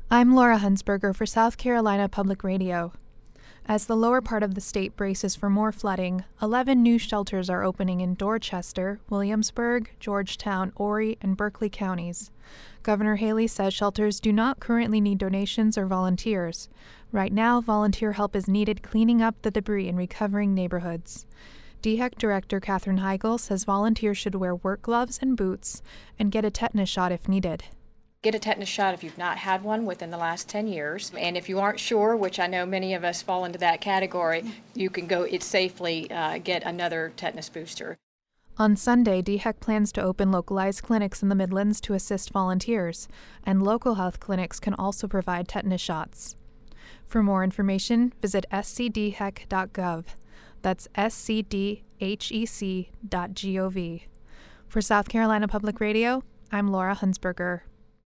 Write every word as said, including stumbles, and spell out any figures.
I'm Laura Hunsberger for South Carolina Public Radio. As the lower part of the state braces for more flooding, eleven new shelters are opening in Dorchester, Williamsburg, Georgetown, Horry, and Berkeley counties. Governor Haley says shelters do not currently need donations or volunteers. Right now, volunteer help is needed cleaning up the debris in recovering neighborhoods. D H E C Director Katherine Heigl says volunteers should wear work gloves and boots and get a tetanus shot if needed. Get a tetanus shot if you've not had one within the last ten years. And if you aren't sure, which I know many of us fall into that category, you can go it safely uh, get another tetanus booster. On Sunday, D H E C plans to open localized clinics in the Midlands to assist volunteers, and local health clinics can also provide tetanus shots. For more information, visit s c d h e c dot gov. That's s c d h e c dot gov. For South Carolina Public Radio, I'm Laura Hunsberger.